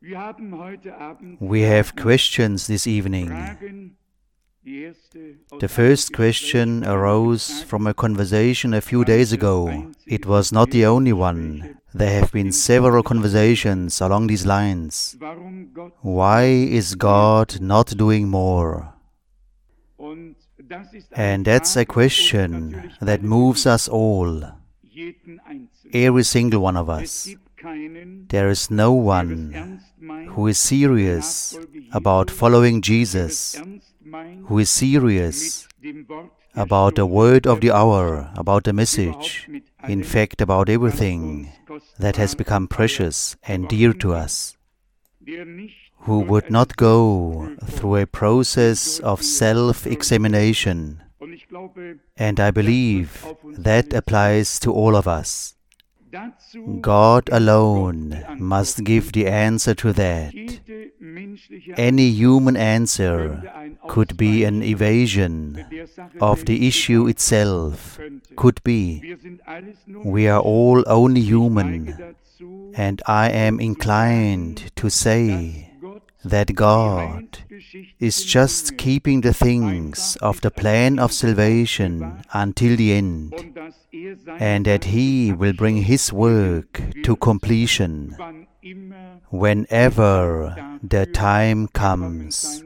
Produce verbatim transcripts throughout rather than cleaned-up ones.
We have questions this evening. The first question arose from a conversation a few days ago. It was not the only one. There have been several conversations along these lines. Why is God not doing more? And that's a question that moves us all, every single one of us. There is no one who is serious about following Jesus, who is serious about the word of the hour, about the message, in fact about everything that has become precious and dear to us, who would not go through a process of self-examination. And I believe that applies to all of us. God alone must give the answer to that. Any human answer could be an evasion of the issue itself, could be. We are all only human, and I am inclined to say that God is just keeping the things of the plan of salvation until the end, and that He will bring His work to completion whenever the time comes.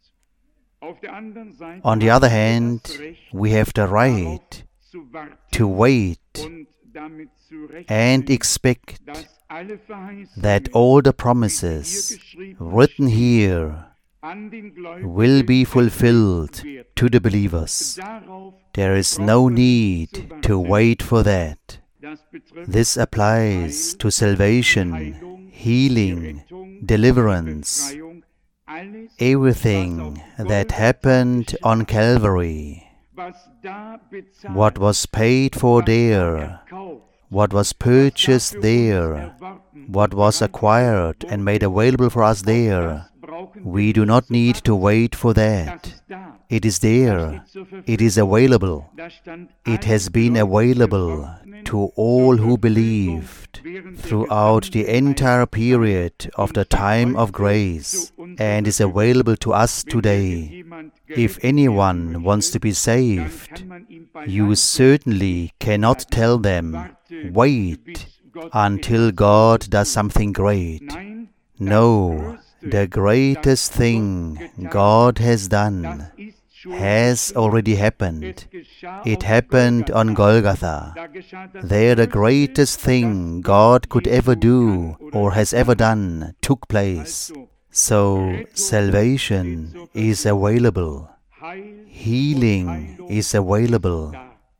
On the other hand, we have the right to wait and expect that all the promises written here will be fulfilled to the believers. There is no need to wait for that. This applies to salvation, healing, deliverance, everything that happened on Calvary. What was paid for there, what was purchased there, what was acquired and made available for us there, we do not need to wait for that. It is there. It is available. It has been available to all who believed throughout the entire period of the time of grace, and is available to us today. If anyone wants to be saved, you certainly cannot tell them, wait until God does something great. No, the greatest thing God has done has already happened. It happened on Golgotha. There the greatest thing God could ever do or has ever done took place. So salvation is available. Healing is available.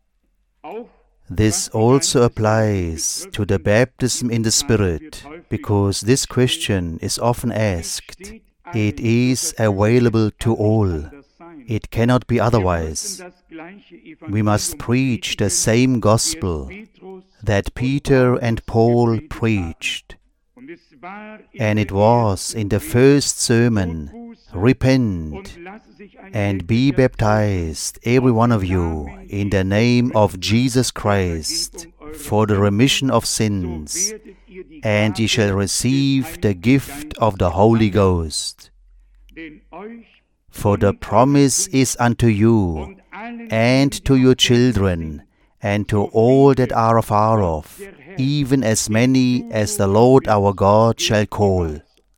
This also applies to the baptism in the Spirit, because this question is often asked. It is available to all. It cannot be otherwise. We must preach the same gospel that Peter and Paul preached. And it was in the first sermon, repent and be baptized, every one of you, in the name of Jesus Christ, for the remission of sins, and ye shall receive the gift of the Holy Ghost. For the promise is unto you, and to your children, and to all that are afar off, even as many as the Lord our God shall call.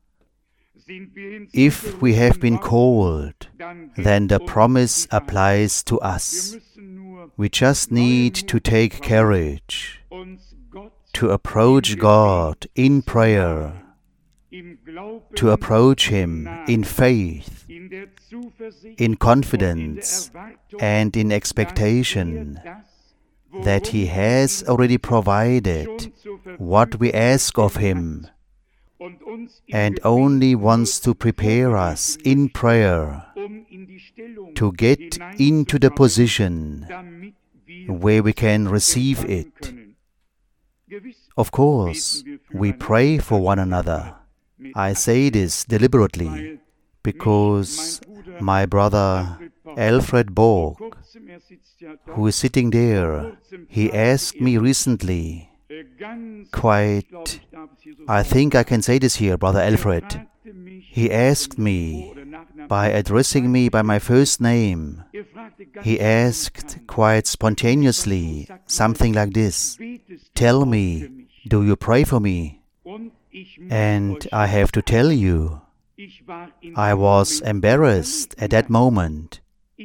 If we have been called, then the promise applies to us. We just need to take courage to approach God in prayer, to approach Him in faith, in confidence, and in expectation that He has already provided what we ask of Him, and only wants to prepare us in prayer to get into the position where we can receive it. Of course, we pray for one another. I say this deliberately because my brother Alfred Borg, who is sitting there, he asked me recently, quite, I think I can say this here, Brother Alfred. He asked me, by addressing me by my first name, he asked quite spontaneously something like this: "Tell me, do you pray for me?" And I have to tell you, I was embarrassed at that moment.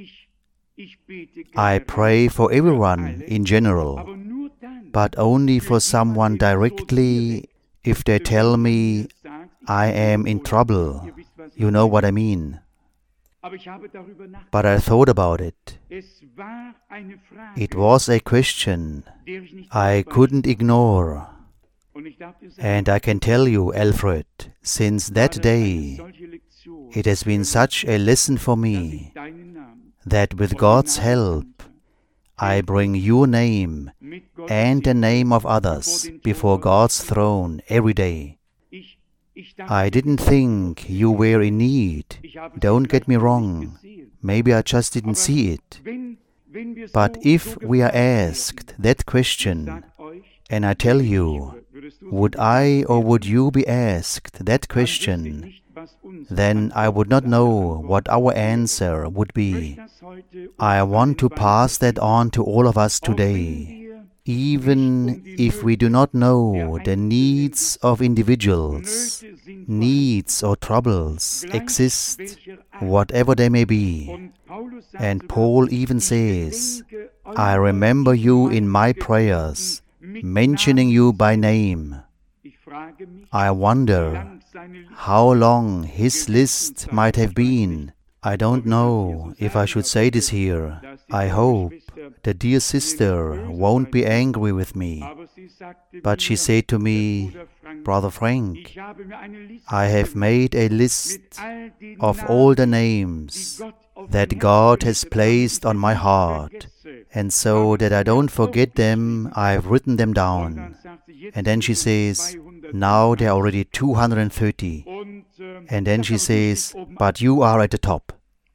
I pray for everyone in general, but only for someone directly if they tell me I am in trouble. You know what I mean. But I thought about it. It was a question I couldn't ignore. And I can tell you, Alfred, since that day, it has been such a lesson for me that with God's help, I bring your name and the name of others before God's throne every day. I didn't think you were in need. Don't get me wrong. Maybe I just didn't see it. But if we are asked that question, and I tell you, would I or would you be asked that question, then I would not know what our answer would be. I want to pass that on to all of us today. Even if we do not know the needs of individuals, needs or troubles exist, whatever they may be. And Paul even says, I remember you in my prayers, mentioning you by name. I wonder how long his list might have been. I don't know if I should say this here. I hope the dear sister won't be angry with me. But she said to me, Brother Frank, I have made a list of all the names that God has placed on my heart, and so that I don't forget them, I've written them down. And then she says, now there are already two hundred thirty. And then she says, but you are at the top.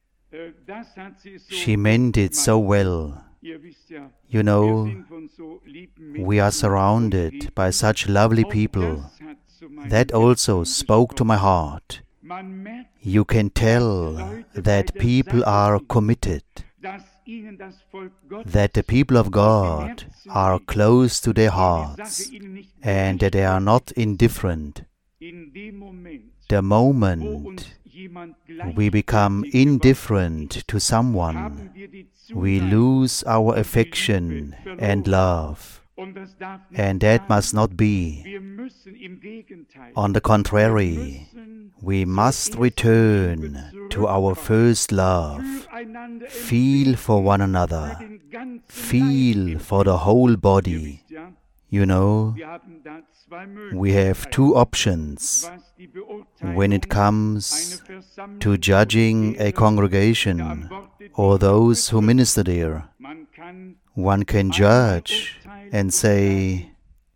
She meant it so well. You know, we are surrounded by such lovely people. That also spoke to my heart. You can tell that people are committed, that the people of God are close to their hearts, and that they are not indifferent. The moment we become indifferent to someone, we lose our affection and love. And that must not be. On the contrary, we must return to our first love. Feel for one another. Feel for the whole body. You know, we have two options when it comes to judging a congregation or those who minister there. One can judge and say,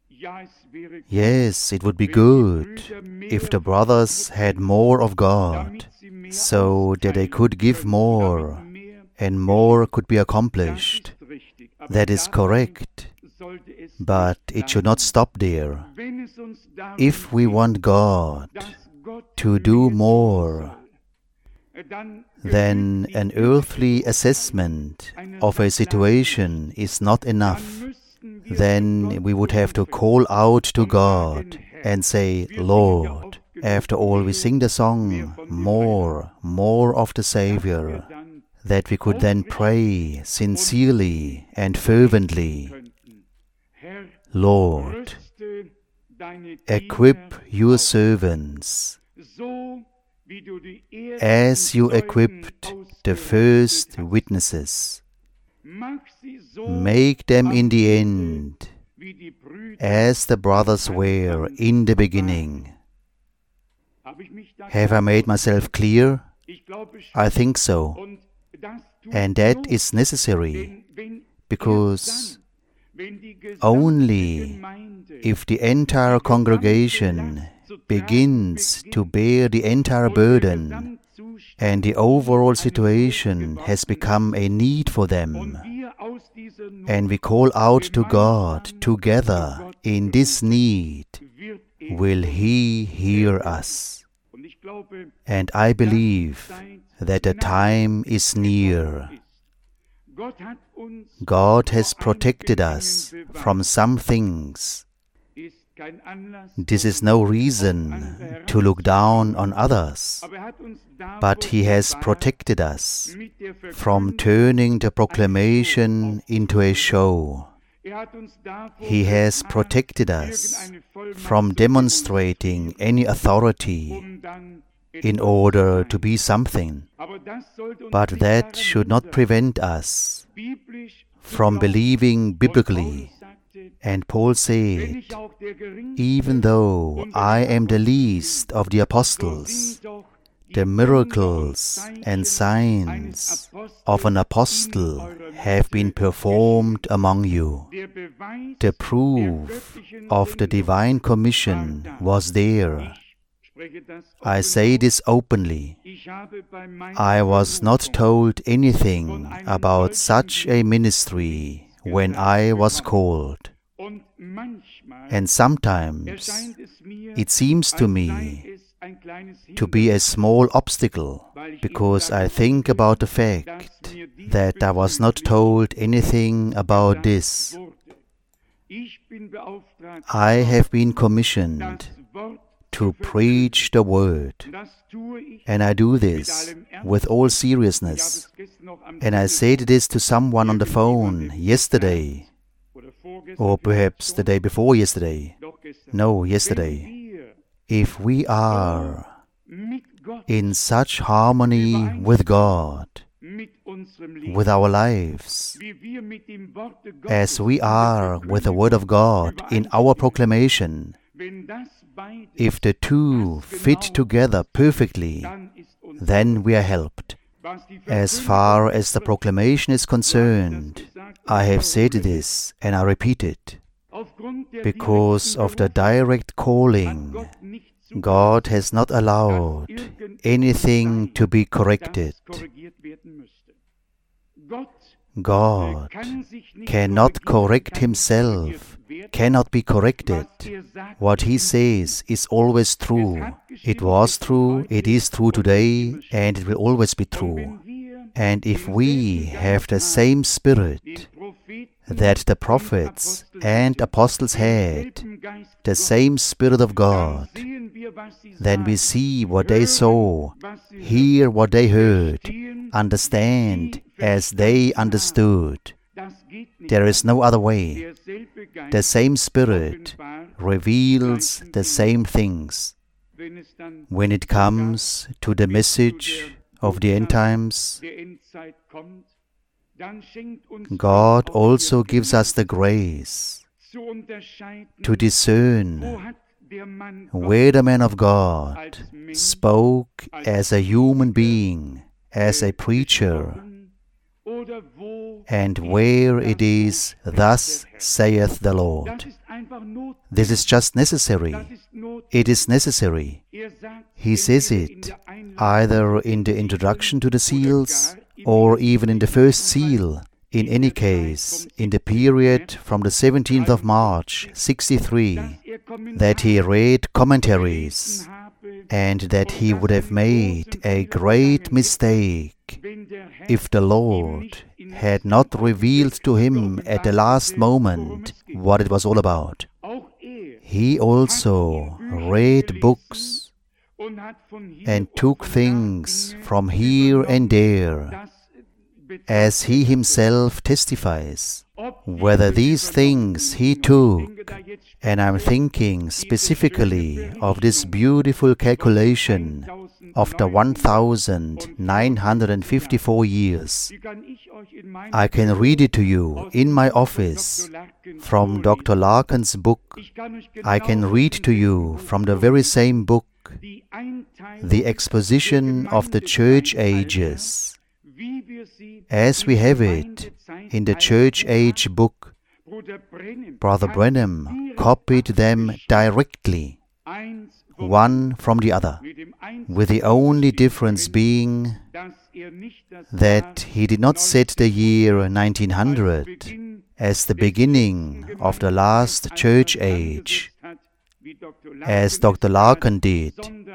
yes, it would be good if the brothers had more of God, so that they could give more and more could be accomplished. That is correct, but it should not stop there. If we want God to do more, then an earthly assessment of a situation is not enough. Then we would have to call out to God and say, Lord, after all we sing the song, more, more of the Savior, that we could then pray sincerely and fervently, Lord, equip your servants as you equipped the first witnesses. Make them in the end as the brothers were in the beginning. Have I made myself clear? I think so. And that is necessary, because only if the entire congregation begins to bear the entire burden and the overall situation has become a need for them, and we call out to God together in this need will He hear us. And I believe that the time is near. God has protected us from some things. This is no reason to look down on others, but He has protected us from turning the proclamation into a show. He has protected us from demonstrating any authority in order to be something. But that should not prevent us from believing biblically. And Paul said, even though I am the least of the apostles, the miracles and signs of an apostle have been performed among you. The proof of the divine commission was there. I say this openly. I was not told anything about such a ministry when I was called. And sometimes it seems to me to be a small obstacle, because I think about the fact that I was not told anything about this. I have been commissioned to preach the Word, and I do this with all seriousness. And I said this to someone on the phone yesterday, or perhaps the day before yesterday. No, yesterday. If we are in such harmony with God, with our lives, as we are with the Word of God in our proclamation, if the two fit together perfectly, then we are helped. As far as the proclamation is concerned, I have said this and I repeat it. Because of the direct calling, God has not allowed anything to be corrected. God cannot correct Himself, cannot be corrected. What He says is always true. It was true, it is true today, and it will always be true. And if we have the same spirit that the prophets and apostles had, the same Spirit of God, then we see what they saw, hear what they heard, understand as they understood. There is no other way. The same Spirit reveals the same things. When it comes to the message of the end times, God also gives us the grace to discern where the man of God spoke as a human being, as a preacher, and where it is, thus saith the Lord. This is just necessary. It is necessary. He says it either in the introduction to the seals or even in the first seal. In any case, in the period from the seventeenth of March, sixty-three, that he read commentaries and that he would have made a great mistake if the Lord had not revealed to him at the last moment what it was all about. He also read books and took things from here and there, as he himself testifies. Whether these things he took, and I'm thinking specifically of this beautiful calculation of the one thousand nine hundred fifty-four years. I can read it to you in my office from Doctor Larkin's book. I can read to you from the very same book the exposition of the church ages, as we have it in the church age book. Brother Branham copied them directly, one from the other, with the only difference being that he did not set the year nineteen hundred as the beginning of the last church age, as Doctor Larkin did,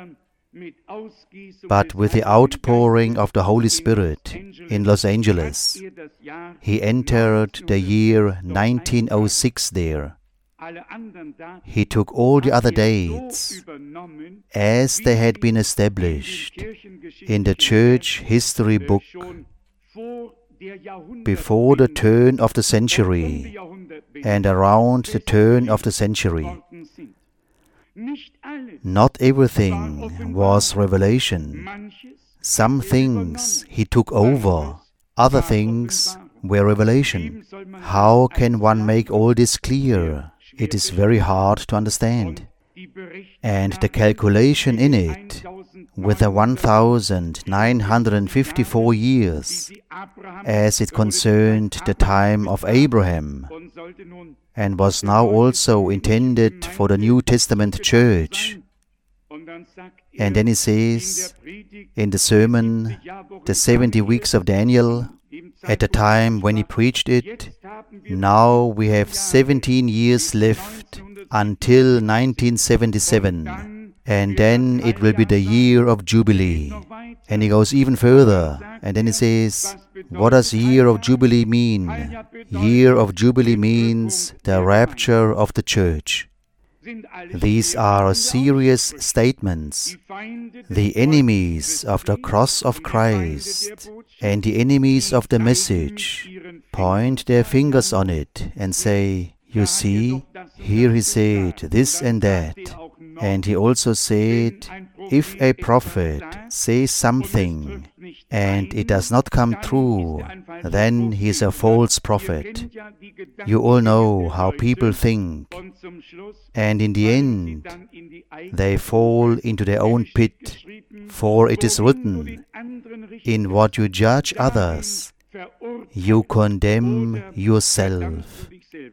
but with the outpouring of the Holy Spirit in Los Angeles. He entered the year nineteen oh six there. He took all the other dates as they had been established in the church history book before the turn of the century and around the turn of the century. Not everything was revelation. Some things he took over, other things were revelation. How can one make all this clear? It is very hard to understand. And the calculation in it, with the one thousand nine hundred fifty-four years, as it concerned the time of Abraham, and was now also intended for the New Testament church. And then he says, in the sermon, the seventy weeks of Daniel, at the time when he preached it, now we have seventeen years left until nineteen seventy-seven, and then it will be the year of Jubilee. And he goes even further, and then he says, what does year of Jubilee mean? Year of Jubilee means the rapture of the church. These are serious statements. The enemies of the cross of Christ and the enemies of the message point their fingers on it and say, you see, here he said this and that. And he also said, if a prophet says something and it does not come true, then he is a false prophet. You all know how people think. And in the end, they fall into their own pit. For it is written, in what you judge others, you condemn yourself.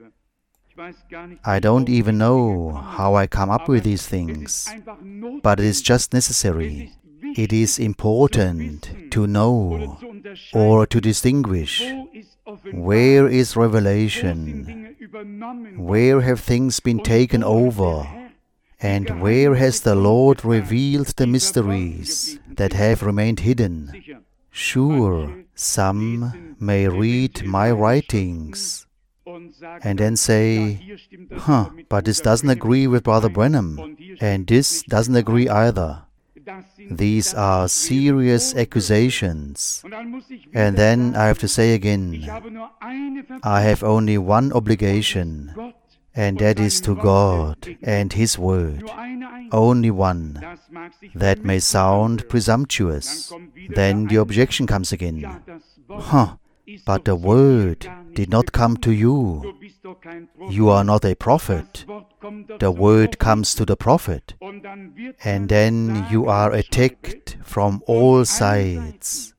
I don't even know how I come up with these things, but it is just necessary. It is important to know or to distinguish where is revelation, where have things been taken over, and where has the Lord revealed the mysteries that have remained hidden. Sure, some may read my writings and then say, huh, but this doesn't agree with Brother Branham, and this doesn't agree either. These are serious accusations. And then I have to say again, I have only one obligation, and that is to God and His Word. Only one. That may sound presumptuous. Then the objection comes again. Huh, but the Word did not come to you. You are not a prophet. The Word comes to the prophet. And then you are attacked from all sides.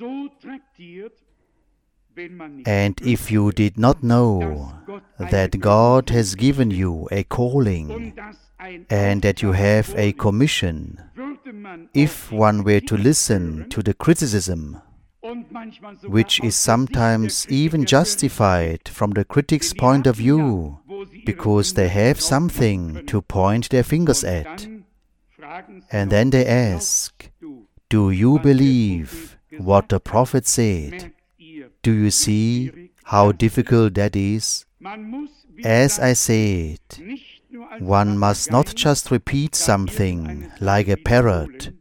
And if you did not know that God has given you a calling and that you have a commission, if one were to listen to the criticism, which is sometimes even justified from the critic's point of view, because they have something to point their fingers at. And then they ask, do you believe what the prophet said? Do you see how difficult that is? As I said, one must not just repeat something like a parrot.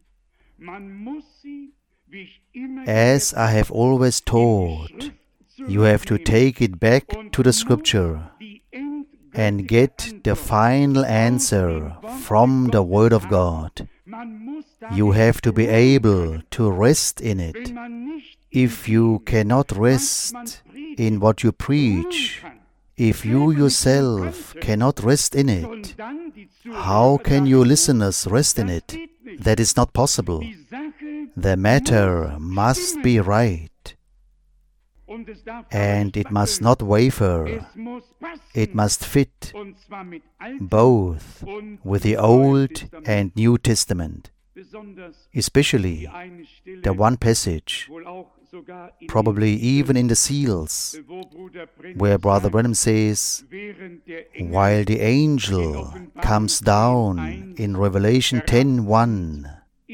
As I have always taught, you have to take it back to the Scripture and get the final answer from the Word of God. You have to be able to rest in it. If you cannot rest in what you preach, if you yourself cannot rest in it, how can your listeners rest in it? That is not possible. The matter must be right. And it must not waver. It must fit both with the Old and New Testament. Especially the one passage, probably even in the seals, where Brother Branham says, while the angel comes down in Revelation ten one,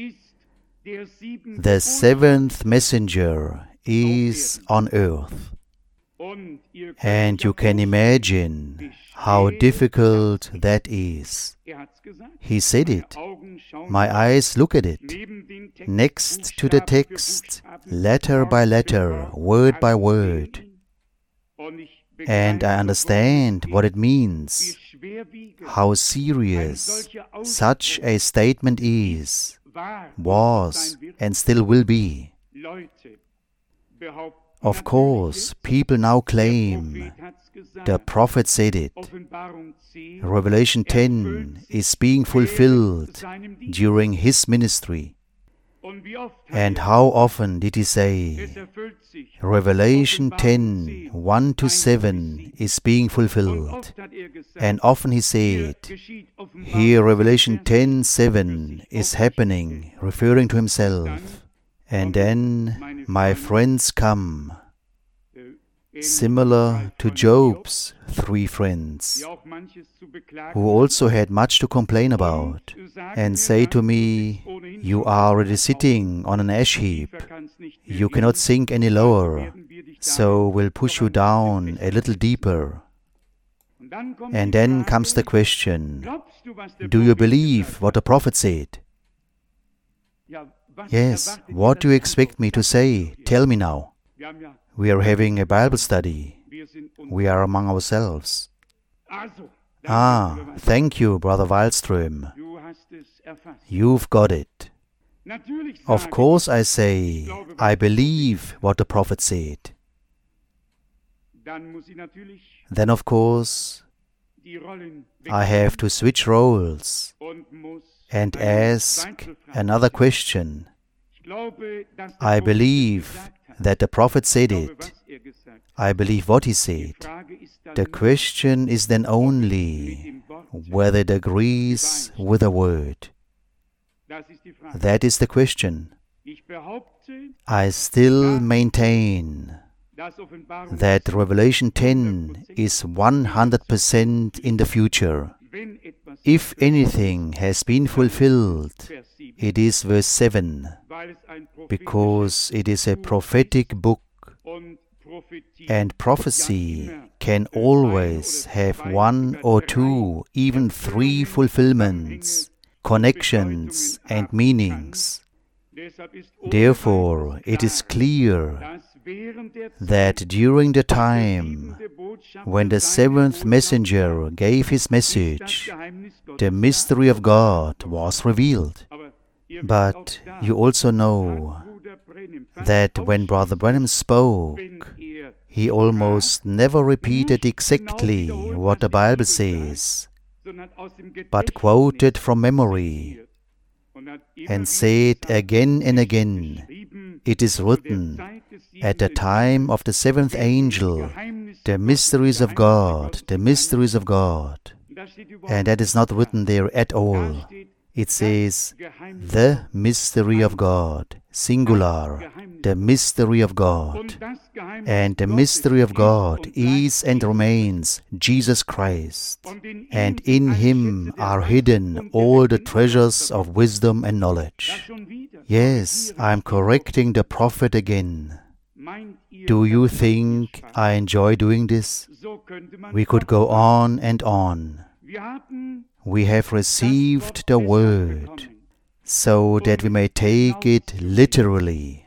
the seventh messenger is on earth. And you can imagine how difficult that is. He said it. My eyes look at it. Next to the text, letter by letter, word by word. And I understand what it means, how serious such a statement is, was, and still will be. Of course, people now claim, the prophet said it. Revelation ten is being fulfilled during his ministry. And how often did he say, Revelation ten, one to seven is being fulfilled. And often he said, here Revelation ten, seven is happening, referring to himself. And then my friends come, similar to Job's three friends, who also had much to complain about, and say to me, you are already sitting on an ash heap, you cannot sink any lower, so we'll push you down a little deeper. And then comes the question, do you believe what the prophet said? Yes, what do you expect me to say? Tell me now. We are having a Bible study. We are among ourselves. Ah, thank you, Brother Wallström. You've got it. Of course I say, I believe what the prophet said. Then of course, I have to switch roles and ask another question. I believe that the prophet said it. I believe what he said. The question is then only whether it agrees with the word. That is the question. I still maintain that Revelation ten is one hundred percent in the future. If anything has been fulfilled, it is verse seven, because it is a prophetic book, and prophecy can always have one or two, even three fulfillments, connections and meanings. Therefore, it is clear that during the time when the seventh messenger gave his message, the mystery of God was revealed. But you also know that when Brother Branham spoke, he almost never repeated exactly what the Bible says, but quoted from memory and said again and again, it is written, at the time of the seventh angel, the mysteries of God, the mysteries of God. And that is not written there at all. It says, the mystery of God, singular, the mystery of God. And the mystery of God is and remains Jesus Christ. And in Him are hidden all the treasures of wisdom and knowledge. Yes, I am correcting the prophet again. Do you think I enjoy doing this? We could go on and on. We have received the word so that we may take it literally.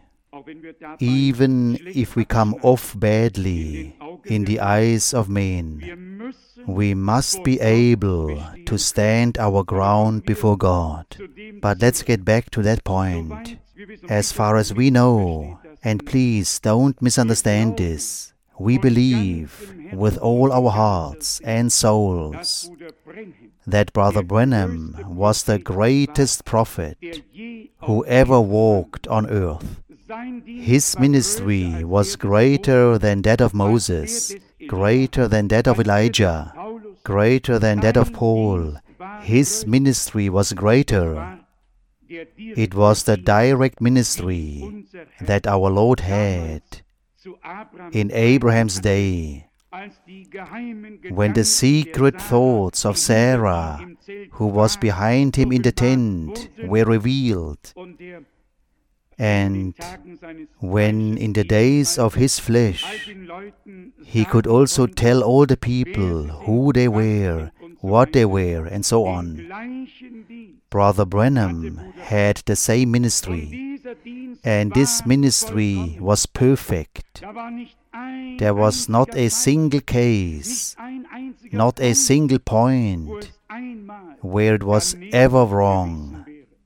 Even if we come off badly in the eyes of men, we must be able to stand our ground before God. But let's get back to that point. As far as we know, and please don't misunderstand this, we believe with all our hearts and souls that Brother Branham was the greatest prophet who ever walked on earth. His ministry was greater than that of Moses, greater than that of Elijah, greater than that of Paul. His ministry was greater. It was the direct ministry that our Lord had in Abraham's day, when the secret thoughts of Sarah, who was behind him in the tent, were revealed, and when in the days of his flesh he could also tell all the people who they were, what they were, and so on. Brother Branham had the same ministry, and this ministry was perfect. There was not a single case, not a single point where it was ever wrong.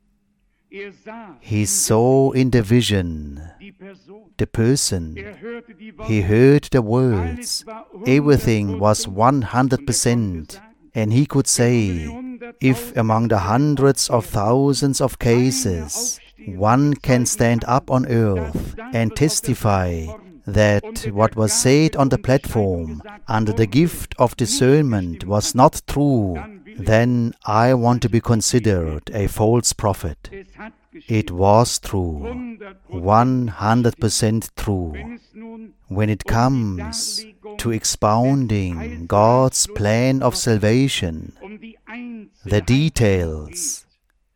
He saw in the vision the person. He heard the words. Everything was one hundred percent. And he could say, if among the hundreds of thousands of cases, one can stand up on earth and testify that what was said on the platform under the gift of discernment was not true, then I want to be considered a false prophet. It was true, one hundred percent true. When it comes to expounding God's plan of salvation, the details,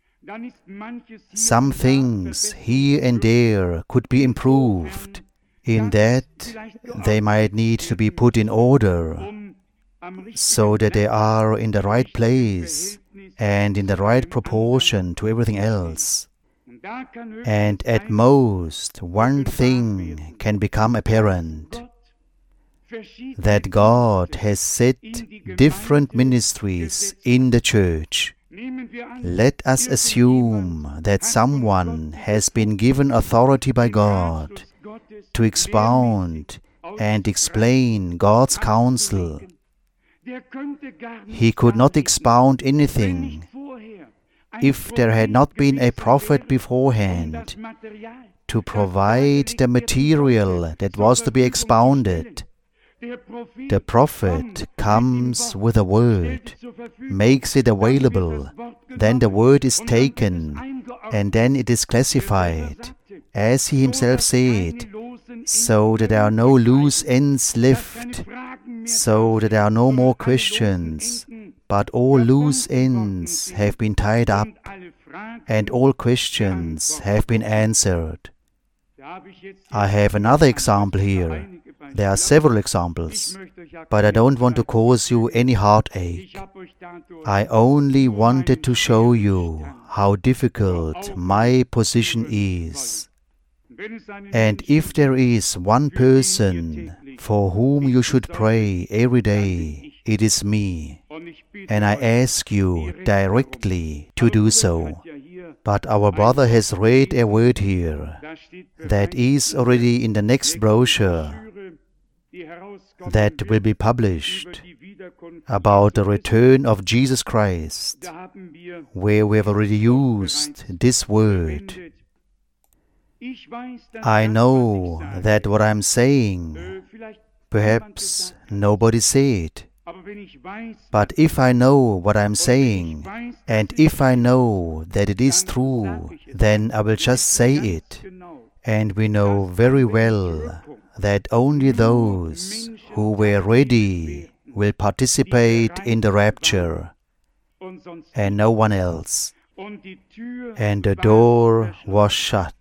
some things here and there could be improved, in that they might need to be put in order, so that they are in the right place and in the right proportion to everything else. And at most, one thing can become apparent, that God has set different ministries in the church. Let us assume that someone has been given authority by God to expound and explain God's counsel. He could not expound anything if there had not been a prophet beforehand to provide the material that was to be expounded. The prophet comes with a word, makes it available, then the word is taken, and then it is classified, as he himself said, so that there are no loose ends left, so that there are no more questions, but all loose ends have been tied up, and all questions have been answered. I have another example here. There are several examples, but I don't want to cause you any heartache. I only wanted to show you how difficult my position is. And if there is one person for whom you should pray every day, it is me. And I ask you directly to do so. But our brother has read a word here that is already in the next brochure that will be published about the return of Jesus Christ, where we have already used this word. I know that what I am saying, perhaps nobody said. But if I know what I am saying, and if I know that it is true, then I will just say it. And we know very well that only those who were ready will participate in the rapture, and no one else. And the door was shut.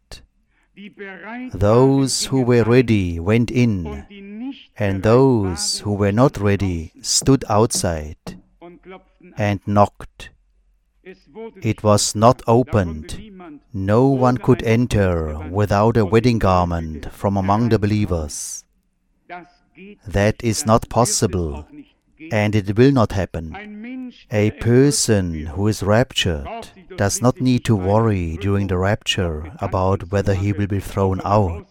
Those who were ready went in, and those who were not ready stood outside and knocked. It was not opened. No one could enter without a wedding garment from among the believers. That is not possible, and it will not happen. A person who is raptured does not need to worry during the rapture about whether he will be thrown out.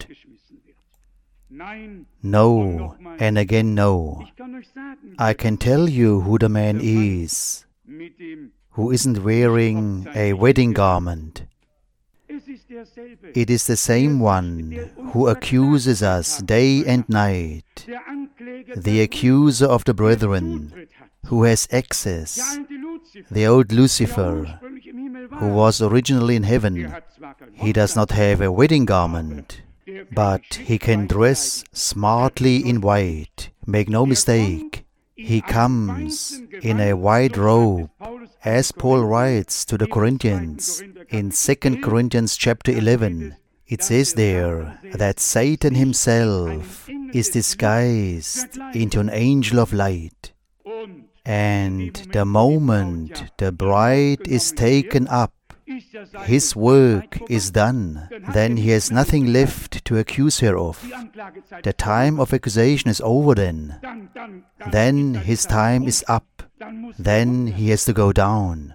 No, and again no. I can tell you who the man is who isn't wearing a wedding garment. It is the same one who accuses us day and night, the accuser of the brethren, who has access, the old Lucifer, who was originally in heaven, he does not have a wedding garment, but he can dress smartly in white. Make no mistake, he comes in a white robe, as Paul writes to the Corinthians in Second Corinthians chapter eleven. It says there that Satan himself is disguised into an angel of light. And the moment the bride is taken up, his work is done. Then he has nothing left to accuse her of. The time of accusation is over then. Then his time is up. Then he has to go down.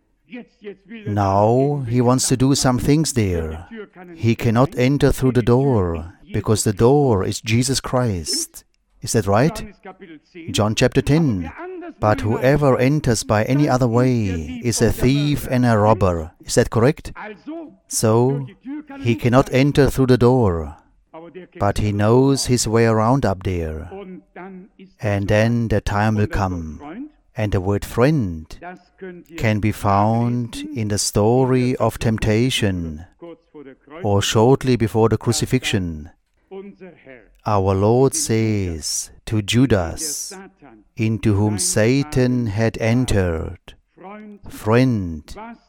Now he wants to do some things there. He cannot enter through the door, because the door is Jesus Christ. Is that right? John chapter ten. But whoever enters by any other way is a thief and a robber. Is that correct? So, he cannot enter through the door, but he knows his way around up there. And then the time will come. And the word friend can be found in the story of temptation, or shortly before the crucifixion. Our Lord says to Judas, into whom Satan had entered, "Friend,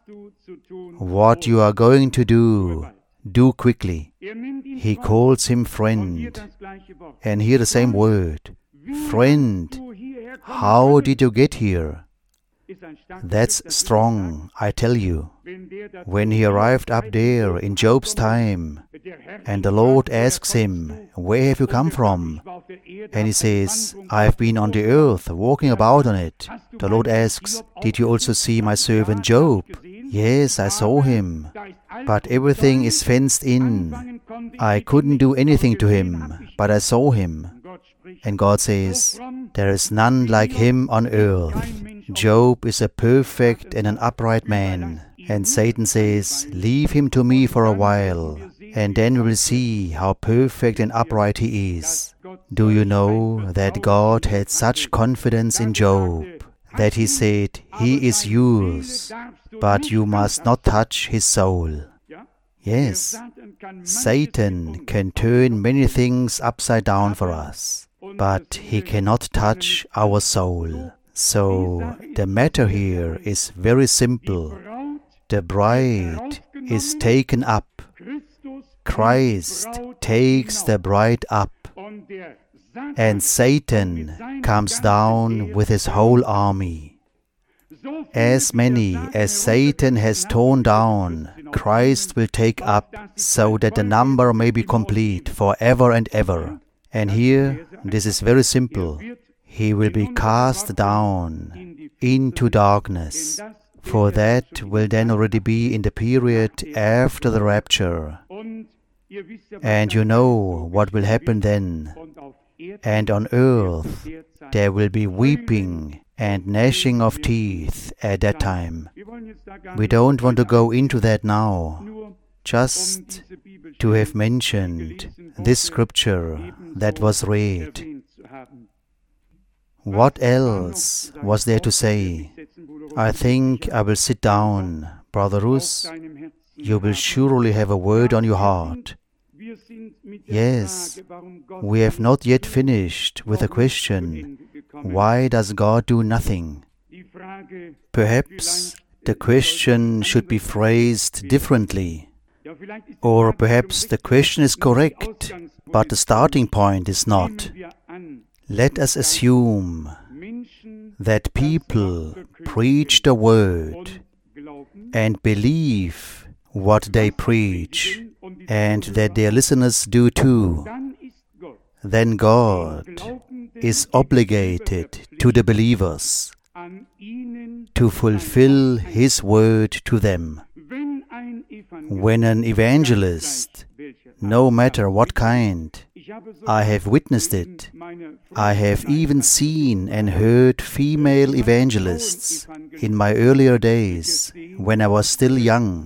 what you are going to do, do quickly." He calls him friend. And here the same word, friend. How did you get here? That's strong, I tell you. When he arrived up there in Job's time, and the Lord asks him, "Where have you come from?" And he says, "I have been on the earth, walking about on it." The Lord asks, "Did you also see my servant Job?" "Yes, I saw him, but everything is fenced in. I couldn't do anything to him, but I saw him." And God says, "There is none like him on earth. Job is a perfect and an upright man." And Satan says, "Leave him to me for a while, and then we will see how perfect and upright he is." Do you know that God had such confidence in Job that he said, "He is yours, but you must not touch his soul"? Yes, Satan can turn many things upside down for us, but he cannot touch our soul. So the matter here is very simple. The bride is taken up. Christ takes the bride up, and Satan comes down with his whole army. As many as Satan has torn down, Christ will take up, so that the number may be complete forever and ever. And here, this is very simple. He will be cast down into darkness, for that will then already be in the period after the rapture. And you know what will happen then. And on earth there will be weeping and gnashing of teeth at that time. We don't want to go into that now, just to have mentioned this scripture that was read. What else was there to say? I think I will sit down. Brother Rus, you will surely have a word on your heart. Yes, we have not yet finished with the question, why does God do nothing? Perhaps the question should be phrased differently. Or perhaps the question is correct, but the starting point is not. Let us assume that people preach the word and believe what they preach, and that their listeners do too. Then God is obligated to the believers to fulfill His word to them. When an evangelist, no matter what kind, I have witnessed it, I have even seen and heard female evangelists in my earlier days, when I was still young.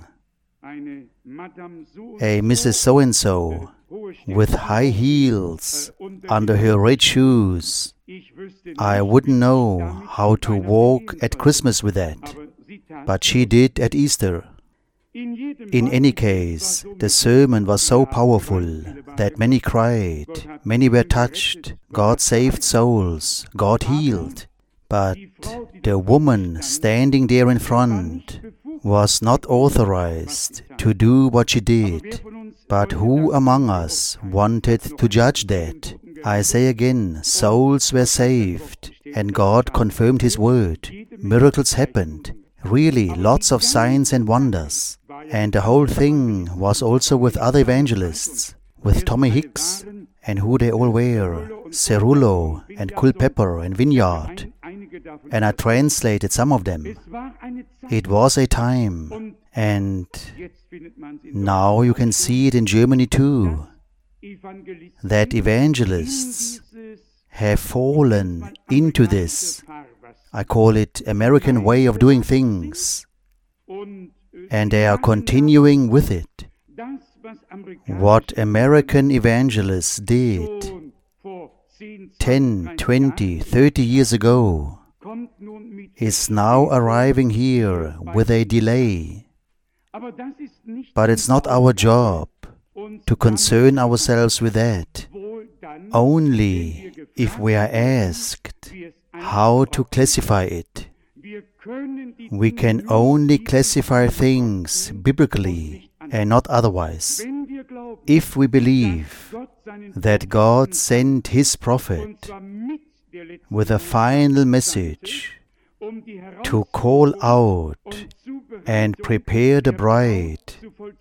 A Missus So-and-so with high heels under her red shoes. I wouldn't know how to walk at Christmas with that, but she did at Easter. In any case, the sermon was so powerful that many cried, many were touched, God saved souls, God healed. But the woman standing there in front was not authorized to do what she did. But who among us wanted to judge that? I say again, souls were saved, and God confirmed His word. Miracles happened, really lots of signs and wonders. And the whole thing was also with other evangelists, with Tommy Hicks, and who they all were, Cerullo and Culpeper and Vineyard. And I translated some of them. It was a time, and now you can see it in Germany too, that evangelists have fallen into this, I call it American way of doing things, and they are continuing with it. What American evangelists did ten, twenty, thirty years ago is now arriving here with a delay. But it's not our job to concern ourselves with that. Only if we are asked how to classify it. We can only classify things biblically and not otherwise. If we believe that God sent His prophet with a final message to call out and prepare the bride,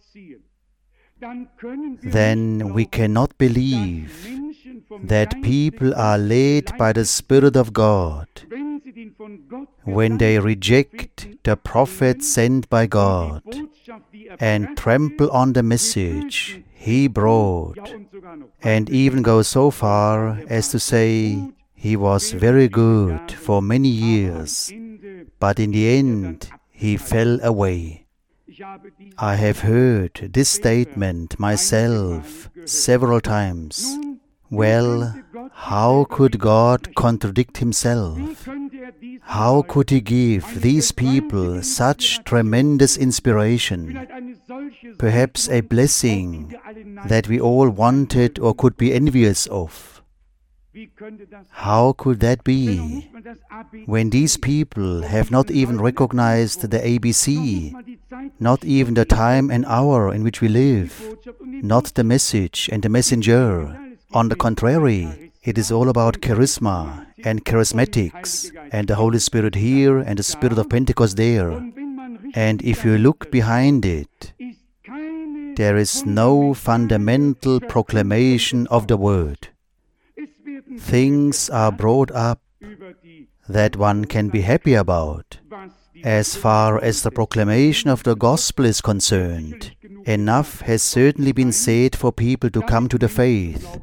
then we cannot believe that people are led by the Spirit of God when they reject the prophet sent by God and trample on the message He brought, and even go so far as to say he was very good for many years, but in the end he fell away. I have heard this statement myself several times. Well, how could God contradict Himself? How could He give these people such tremendous inspiration? Perhaps a blessing that we all wanted or could be envious of. How could that be, when these people have not even recognized the A B C, not even the time and hour in which we live, not the message and the messenger? On the contrary, it is all about charisma and charismatics and the Holy Spirit here and the Spirit of Pentecost there. And if you look behind it, there is no fundamental proclamation of the Word. Things are brought up that one can be happy about. As far as the proclamation of the gospel is concerned, enough has certainly been said for people to come to the faith.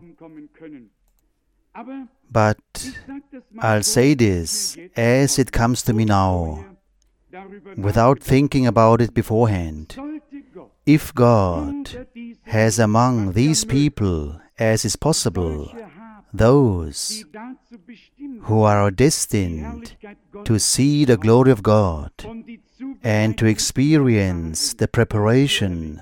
But I'll say this as it comes to me now, without thinking about it beforehand. If God has among these people, as is possible, those who are destined to see the glory of God and to experience the preparation,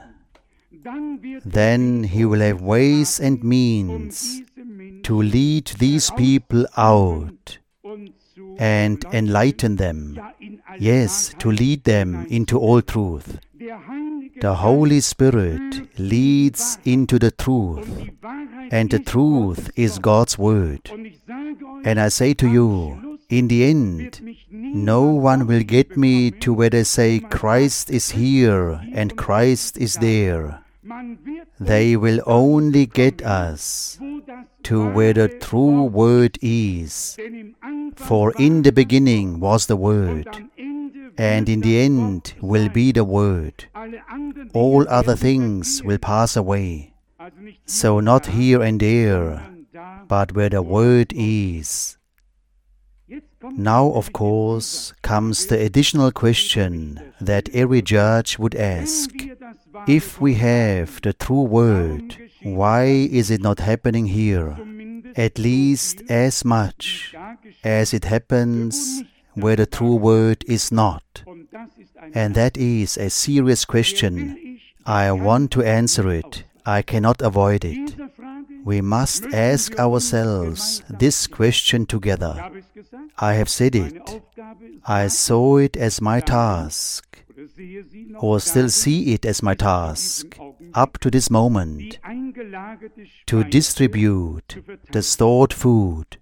then He will have ways and means to lead these people out and enlighten them. Yes, to lead them into all truth. The Holy Spirit leads into the truth, and the truth is God's Word. And I say to you, in the end, no one will get me to where they say Christ is here and Christ is there. They will only get us to where the true Word is. For in the beginning was the Word, and in the end will be the Word. All other things will pass away. So not here and there, but where the Word is. Now, of course, comes the additional question that every judge would ask. If we have the true Word, why is it not happening here? At least as much as it happens where the true Word is not. And that is a serious question. I want to answer it. I cannot avoid it. We must ask ourselves this question together. I have said it. I saw it as my task, or still see it as my task, up to this moment, to distribute the stored food.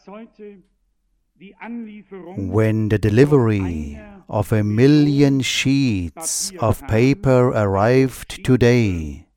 When the delivery of a million sheets of paper arrived today,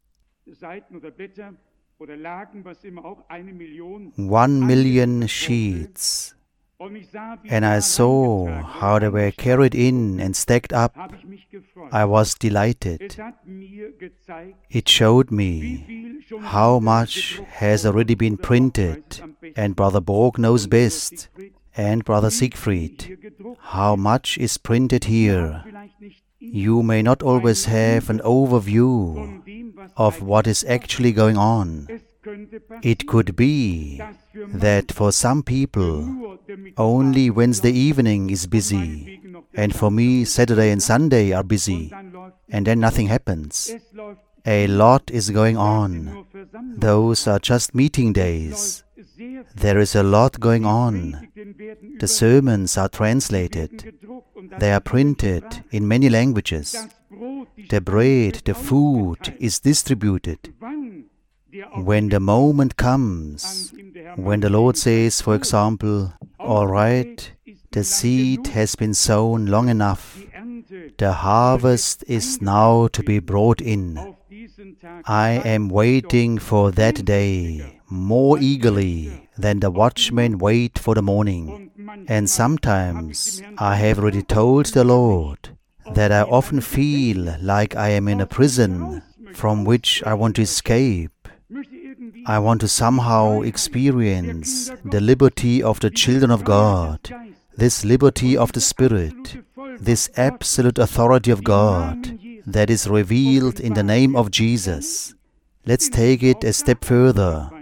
one million sheets, and I saw how they were carried in and stacked up, I was delighted. It showed me how much has already been printed, and Brother Borg knows best, and Brother Siegfried, how much is printed here. You may not always have an overview of what is actually going on. It could be that for some people only Wednesday evening is busy, and for me Saturday and Sunday are busy, and then nothing happens. A lot is going on. Those are just meeting days. There is a lot going on. The sermons are translated. They are printed in many languages. The bread, the food is distributed. When the moment comes, when the Lord says, for example, all right, the seed has been sown long enough, the harvest is now to be brought in. I am waiting for that day more eagerly than the watchmen wait for the morning. And sometimes I have already told the Lord that I often feel like I am in a prison from which I want to escape. I want to somehow experience the liberty of the children of God, this liberty of the Spirit, this absolute authority of God that is revealed in the name of Jesus. Let's take it a step further.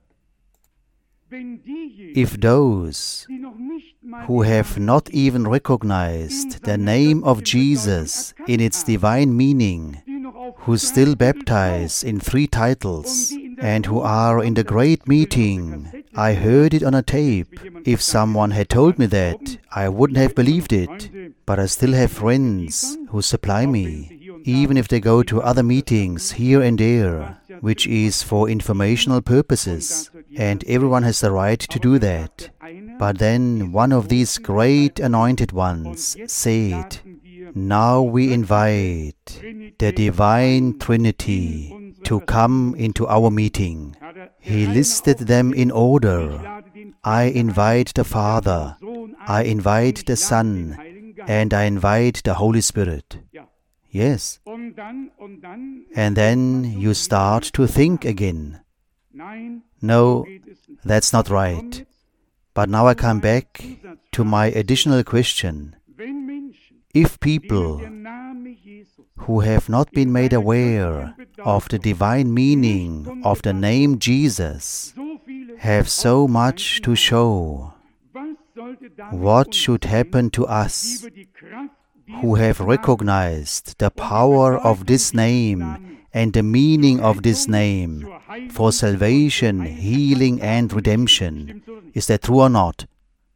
If those who have not even recognized the name of Jesus in its divine meaning, who still baptize in three titles, and who are in the great meeting, I heard it on a tape. If someone had told me that, I wouldn't have believed it. But I still have friends who supply me, even if they go to other meetings here and there, which is for informational purposes, and everyone has the right to do that. But then one of these great anointed ones said, now we invite the Divine Trinity to come into our meeting. He listed them in order. I invite the Father, I invite the Son, and I invite the Holy Spirit. Yes. And then you start to think again. No, that's not right. But now I come back to my additional question. If people who have not been made aware of the divine meaning of the name Jesus have so much to show, what should happen to us who have recognized the power of this name and the meaning of this name for salvation, healing and redemption? Is that true or not?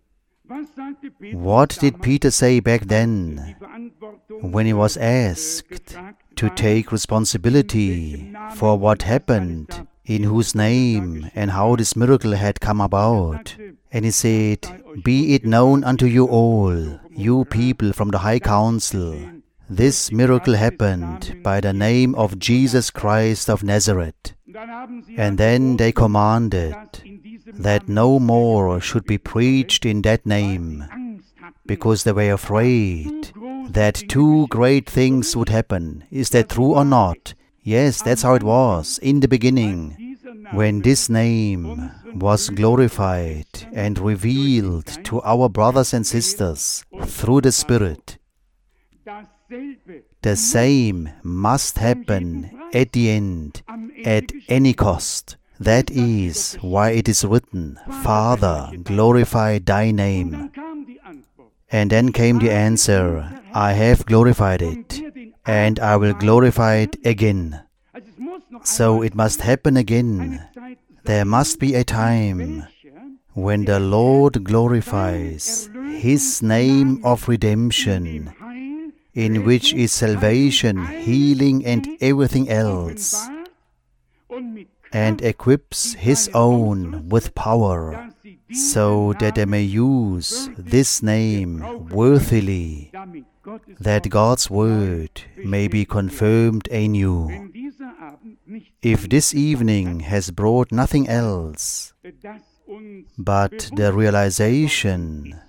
What did Peter say back then when he was asked to take responsibility for what happened, in whose name and how this miracle had come about? And he said, be it known unto you all, you people from the high council, this miracle happened by the name of Jesus Christ of Nazareth. And then they commanded that no more should be preached in that name, because they were afraid that two great things would happen. Is that true or not? Yes, that's how it was in the beginning, when this name was glorified and revealed to our brothers and sisters through the Spirit. The same must happen at the end, at any cost. That is why it is written, Father, glorify thy name. And then came the answer, I have glorified it, and I will glorify it again. So it must happen again. There must be a time when the Lord glorifies His name of redemption, in which is salvation, healing, and everything else, and equips His own with power, so that they may use this name worthily, that God's word may be confirmed anew. If this evening has brought nothing else but the realization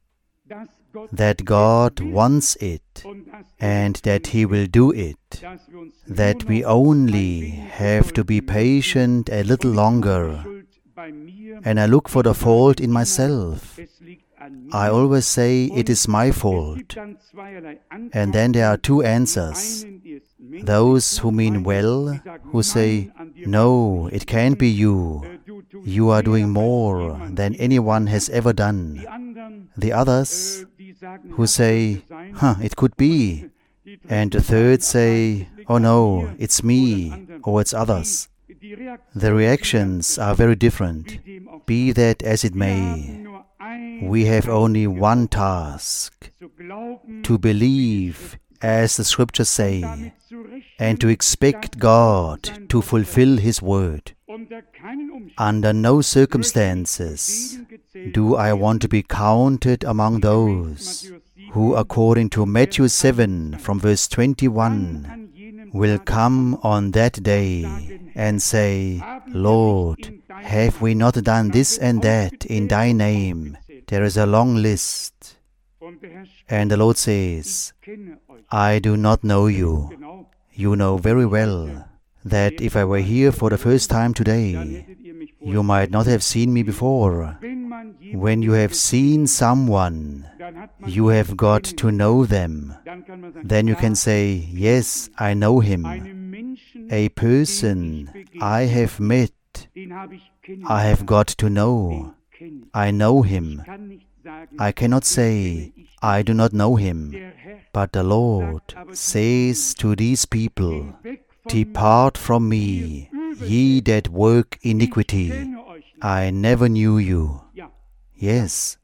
that God wants it and that He will do it, that we only have to be patient a little longer, and I look for the fault in myself. I always say it is my fault. And then there are two answers. Those who mean well, who say, no, it can't be you. You are doing more than anyone has ever done. The others who say, huh, it could be. And the third say, oh no, it's me, or it's others. The reactions are very different. Be that as it may, we have only one task: to believe as the Scriptures say, and to expect God to fulfill His word. Under no circumstances do I want to be counted among those who, according to Matthew seven from verse twenty-one, will come on that day and say, Lord, have we not done this and that in Thy name? There is a long list. And the Lord says, I do not know you. You know very well that if I were here for the first time today, you might not have seen me before. When you have seen someone, you have got to know them. Then you can say, yes, I know him. A person I have met, I have got to know. I know him. I cannot say, I do not know him. But the Lord says to these people, depart from me, ye that work iniquity. I never knew you. Yes,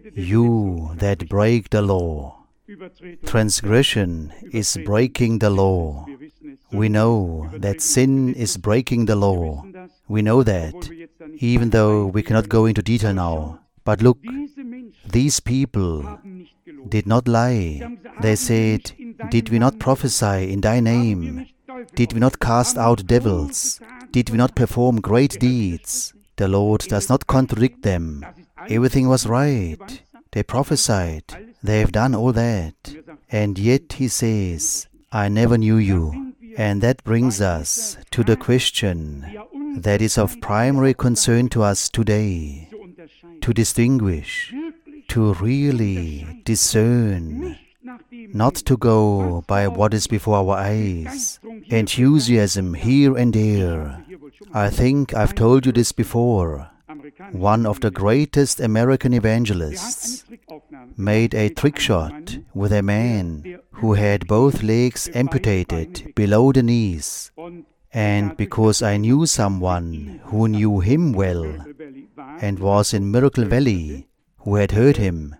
you that break the law. Transgression is breaking the law. We know that sin is breaking the law. We know that, even though we cannot go into detail now. But look, these people did not lie. They said, did we not prophesy in Thy name? Did we not cast out devils? Did we not perform great deeds? The Lord does not contradict them. Everything was right. They prophesied. They have done all that. And yet He says, I never knew you. And that brings us to the question that is of primary concern to us today: to distinguish, to really discern, not to go by what is before our eyes, enthusiasm here and there. I think I've told you this before. One of the greatest American evangelists made a trick shot with a man who had both legs amputated below the knees. And because I knew someone who knew him well and was in Miracle Valley, who had heard him,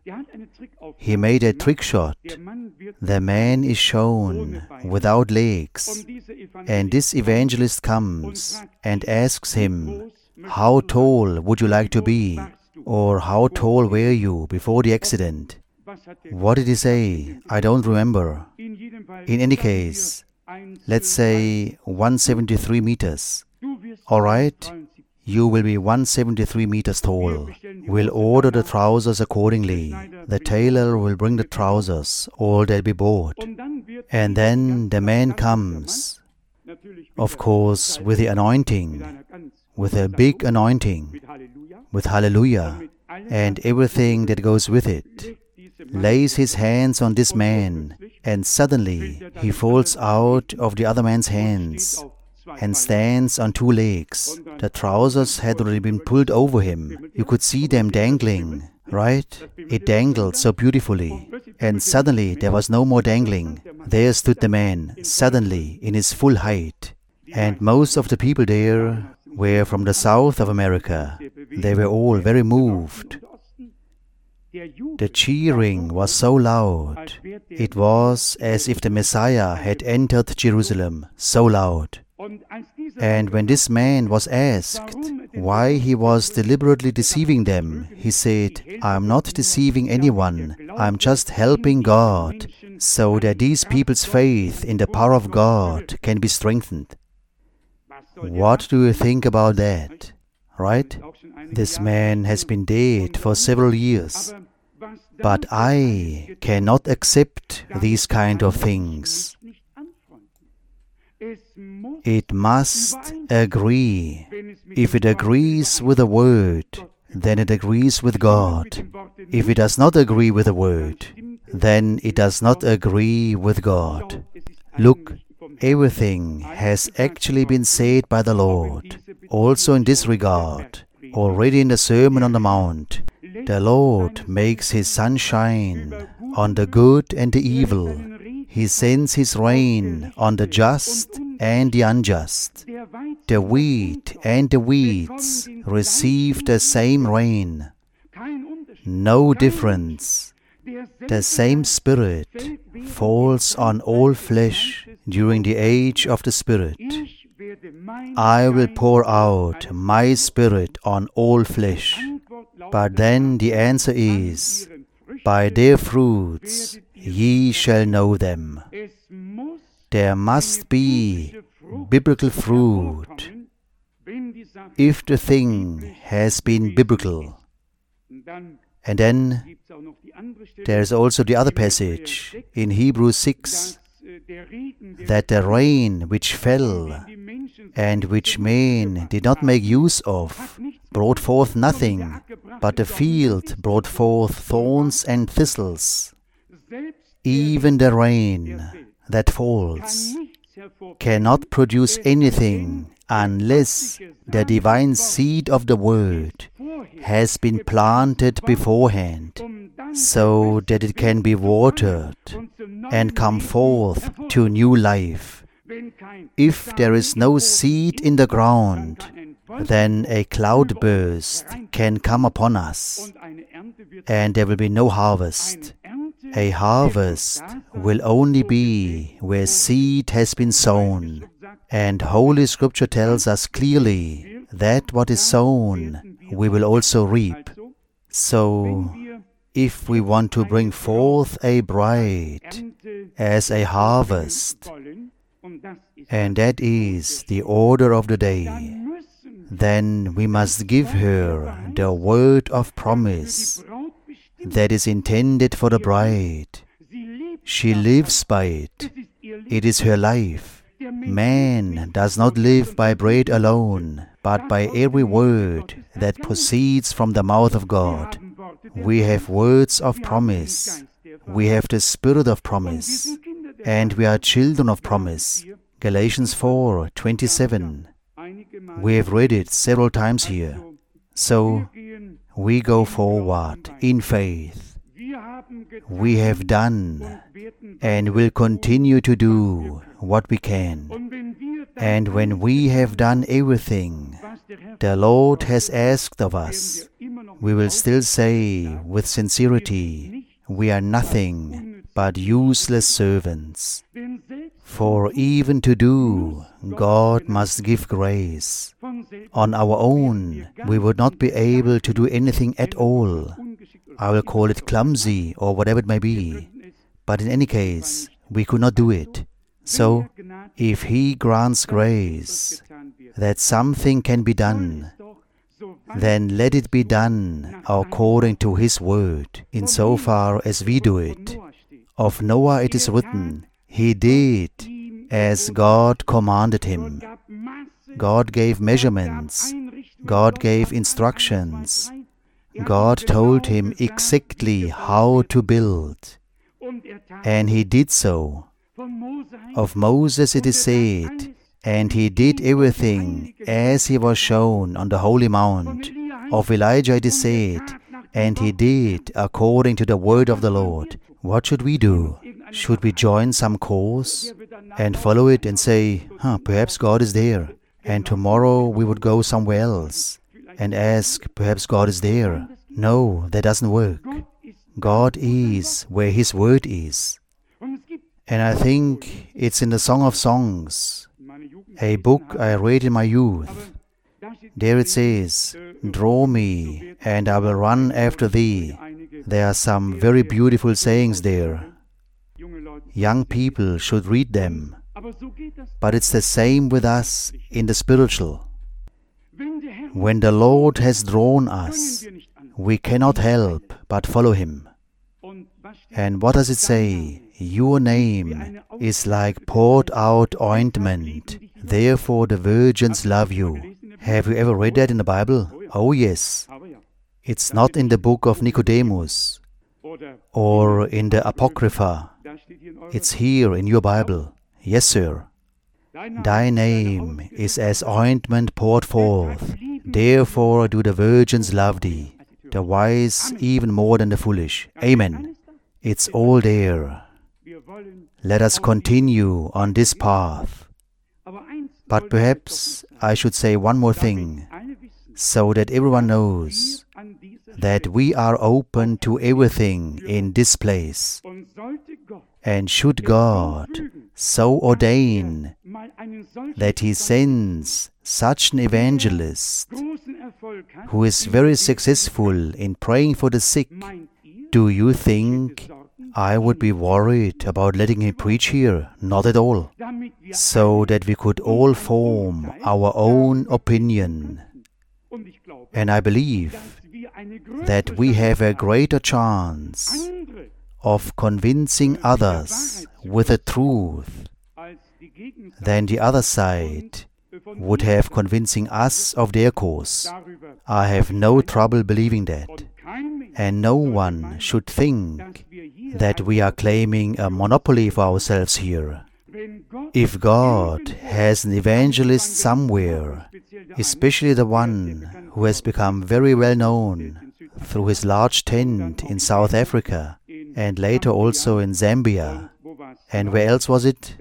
he made a trick shot. The man is shown without legs, and this evangelist comes and asks him, how tall would you like to be? Or how tall were you before the accident? What did he say? I don't remember. In any case, let's say one hundred seventy-three meters. All right, you will be one hundred seventy-three meters tall. We'll order the trousers accordingly. The tailor will bring the trousers, or they'll be bought. And then the man comes, of course, with the anointing, with a big anointing, with hallelujah, and everything that goes with it, lays his hands on this man, and suddenly he falls out of the other man's hands and stands on two legs. The trousers had already been pulled over him. You could see them dangling, right? It dangled so beautifully. and suddenly there was no more dangling. There stood the man, suddenly, in his full height. And most of the people there were from the south of America. They were all very moved. The cheering was so loud. It was as if the Messiah had entered Jerusalem, so loud. And when this man was asked why he was deliberately deceiving them, he said, "I am not deceiving anyone. I am just helping God, so that these people's faith in the power of God can be strengthened." What do you think about that? Right? This man has been dead for several years. But I cannot accept these kind of things. It must agree. If it agrees with the Word, then it agrees with God. If it does not agree with the Word, then it does not agree with God. Look, everything has actually been said by the Lord. Also in this regard, already in the Sermon on the Mount, the Lord makes His sun shine on the good and the evil. He sends His rain on the just and the unjust. The wheat and the weeds receive the same rain. No difference. The same Spirit falls on all flesh during the age of the Spirit. I will pour out my Spirit on all flesh. But then the answer is, by their fruits ye shall know them. There must be biblical fruit if the thing has been biblical. And then there is also the other passage in Hebrews six, that the rain which fell and which men did not make use of brought forth nothing, but the field brought forth thorns and thistles. Even the rain that falls cannot produce anything unless the divine seed of the Word has been planted beforehand, so that it can be watered and come forth to new life. If there is no seed in the ground, then a cloudburst can come upon us, and there will be no harvest. A harvest will only be where seed has been sown. And Holy Scripture tells us clearly that what is sown, we will also reap. So, if we want to bring forth a bride as a harvest, and that is the order of the day, then we must give her the word of promise that is intended for the bride. She lives by it. It is her life. Man does not live by bread alone, but by every word that proceeds from the mouth of God. We have words of promise. We have the Spirit of promise. And we are children of promise. Galatians four twenty-seven. We have read it several times here. So, we go forward in faith. We have done and will continue to do what we can. And when we have done everything the Lord has asked of us, we will still say with sincerity, we are nothing but useless servants. For even to do, God must give grace. On our own, we would not be able to do anything at all. I will call it clumsy or whatever it may be. But in any case, we could not do it. So, if He grants grace that something can be done, then let it be done according to His word, insofar as we do it. Of Noah it is written, he did as God commanded him. God gave measurements. God gave instructions. God told him exactly how to build. And he did so. Of Moses it is said, and he did everything as he was shown on the holy mount. Of Elijah it is said, and he did according to the word of the Lord. What should we do? Should we join some cause and follow it and say, huh, perhaps God is there, and tomorrow we would go somewhere else and ask, perhaps God is there? No, that doesn't work. God is where His word is. And I think it's in the Song of Songs, a book I read in my youth. There it says, draw me, and I will run after thee. There are some very beautiful sayings there. Young people should read them. But it's the same with us in the spiritual. When the Lord has drawn us, we cannot help but follow Him. And what does it say? Your name is like poured out ointment, therefore the virgins love you. Have you ever read that in the Bible? Oh yes. It's not in the book of Nicodemus or in the Apocrypha. It's here in your Bible. Yes, sir. Thy name is as ointment poured forth, therefore do the virgins love thee, the wise even more than the foolish. Amen. It's all there. Let us continue on this path. But perhaps I should say one more thing, so that everyone knows that we are open to everything in this place. And should God so ordain that He sends such an evangelist who is very successful in praying for the sick, do you think I would be worried about letting him preach here? Not at all. So that we could all form our own opinion. And I believe that we have a greater chance of convincing others with the truth than the other side would have convincing us of their cause. I have no trouble believing that. And no one should think that we are claiming a monopoly for ourselves here. If God has an evangelist somewhere, especially the one who has become very well known through his large tent in South Africa and later also in Zambia, and where else was it?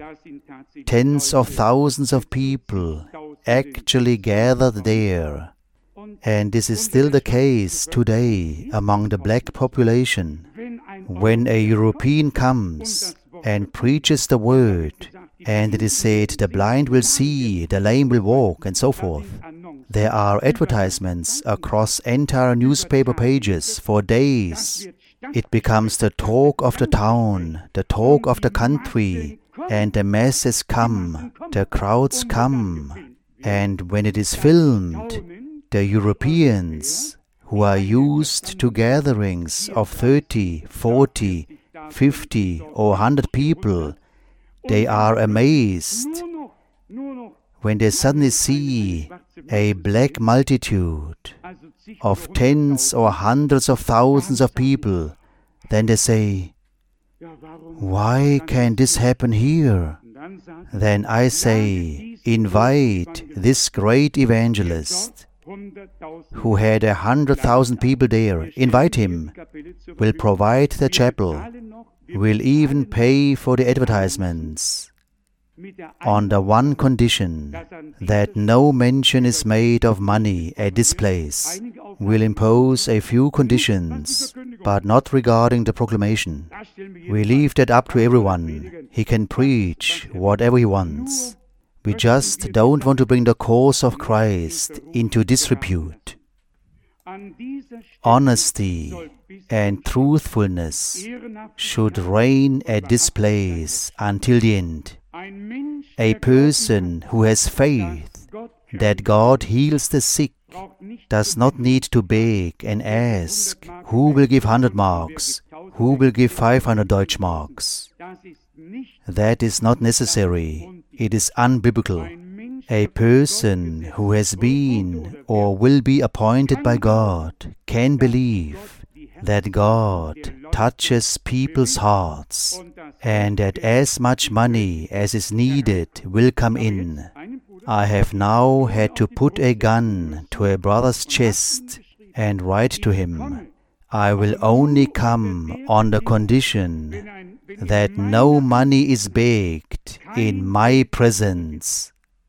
Tens of thousands of people actually gathered there. And this is still the case today among the black population. When a European comes and preaches the word, and it is said the blind will see, the lame will walk, and so forth, there are advertisements across entire newspaper pages for days. It becomes the talk of the town, the talk of the country, and the masses come, the crowds come. And when it is filmed, the Europeans, who are used to gatherings of thirty, forty, fifty or one hundred people, they are amazed when they suddenly see a black multitude of tens or hundreds of thousands of people. Then they say, why can this happen here? Then I say, invite this great evangelist who had a hundred thousand people there. Invite him. Will provide the chapel. Will even pay for the advertisements. On the one condition that no mention is made of money at this place. Will impose a few conditions, but not regarding the proclamation. We leave that up to everyone. He can preach whatever he wants. We just don't want to bring the cause of Christ into disrepute. Honesty and truthfulness should reign at this place until the end. A person who has faith that God heals the sick does not need to beg and ask, who will give one hundred marks, who will give five hundred Deutschmarks. That is not necessary. It is unbiblical. A person who has been or will be appointed by God can believe that God touches people's hearts and that as much money as is needed will come in. I have now had to put a gun to a brother's chest and write to him, I will only come on the condition that no money is begged in my presence.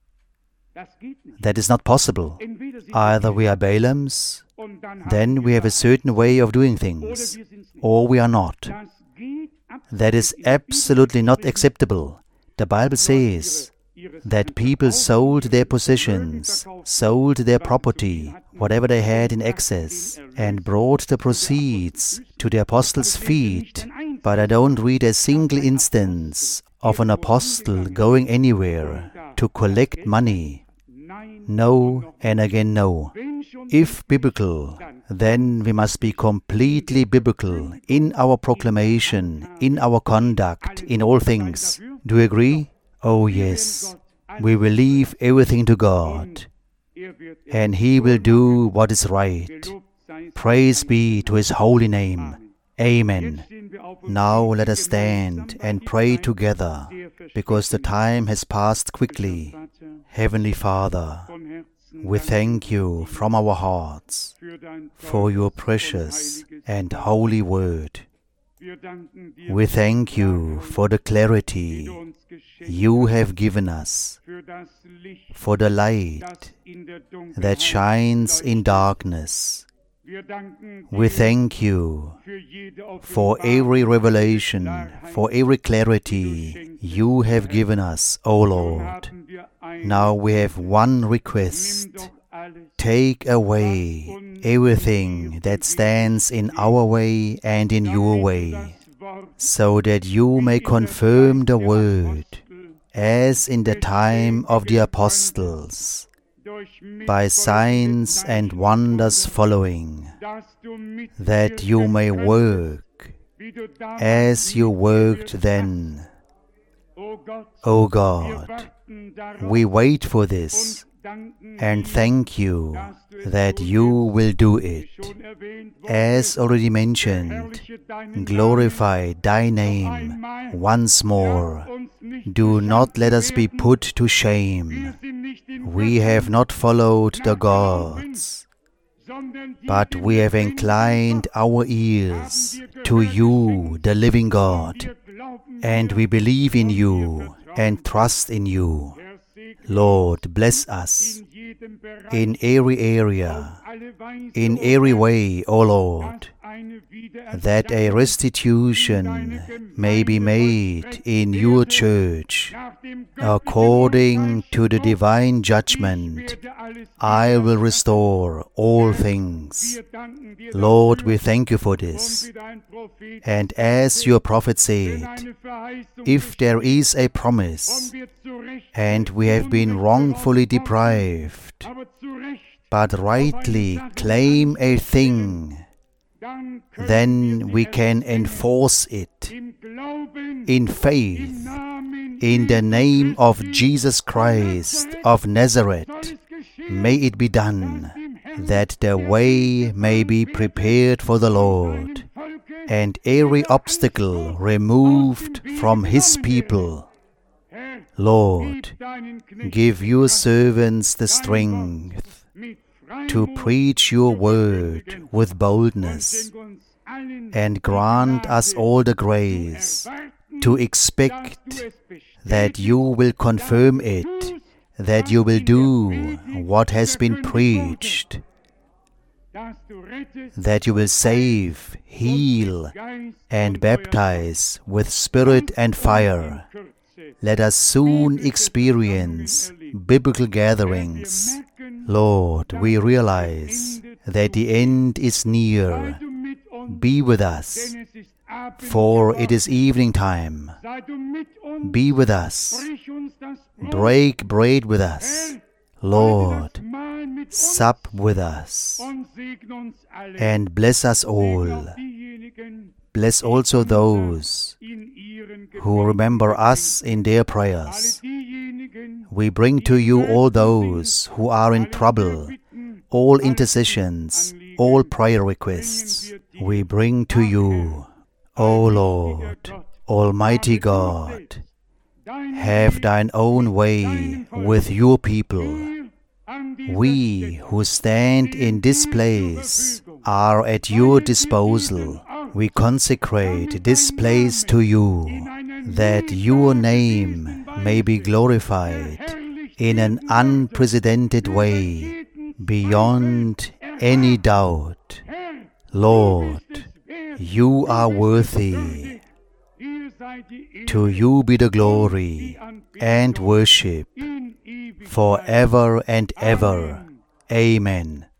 That is not possible. Either we are Balaams, then we have a certain way of doing things, or we are not. That is absolutely not acceptable. The Bible says that people sold their possessions, sold their property, whatever they had in excess, and brought the proceeds to the apostles' feet. But I don't read a single instance of an apostle going anywhere to collect money. No, and again no. If biblical, then we must be completely biblical in our proclamation, in our conduct, in all things. Do you agree? Oh yes. We will leave everything to God, and He will do what is right. Praise be to His holy name. Amen. Now let us stand and pray together, because the time has passed quickly. Heavenly Father, we thank You from our hearts for Your precious and holy word. We thank You for the clarity You have given us, for the light that shines in darkness. We thank You for every revelation, for every clarity You have given us, O Lord. Now we have one request. Take away everything that stands in our way and in Your way, so that You may confirm the word, as in the time of the apostles, by signs and wonders following, that You may work as You worked then. O God, we wait for this and thank You that You will do it. As already mentioned, glorify Thy name once more. Do not let us be put to shame. We have not followed the gods, but we have inclined our ears to You, the living God, and we believe in You and trust in You. Lord, bless us in every area, in every way, O Lord, that a restitution may be made in Your church according to the divine judgment. I will restore all things. Lord, we thank You for this. And as Your prophet said, if there is a promise, and we have been wrongfully deprived, but rightly claim a thing, then we can enforce it in faith, in the name of Jesus Christ of Nazareth. May it be done, that the way may be prepared for the Lord, and every obstacle removed from His people. Lord, give Your servants the strength to preach Your word with boldness, and grant us all the grace to expect that You will confirm it, that You will do what has been preached, that You will save, heal, and baptize with Spirit and fire. Let us soon experience biblical gatherings. Lord, we realize that the end is near. Be with us, for it is evening time. Be with us. Break bread with us. Lord, sup with us, and bless us all. Bless also those who remember us in their prayers. We bring to You all those who are in trouble, all intercessions, all prayer requests. We bring to You, O Lord, Almighty God. Have Thine own way with Your people. We who stand in this place are at your disposal. We consecrate this place to you, that your name may be glorified in an unprecedented way, beyond any doubt. Lord, you are worthy. To you be the glory and worship forever and ever. Amen.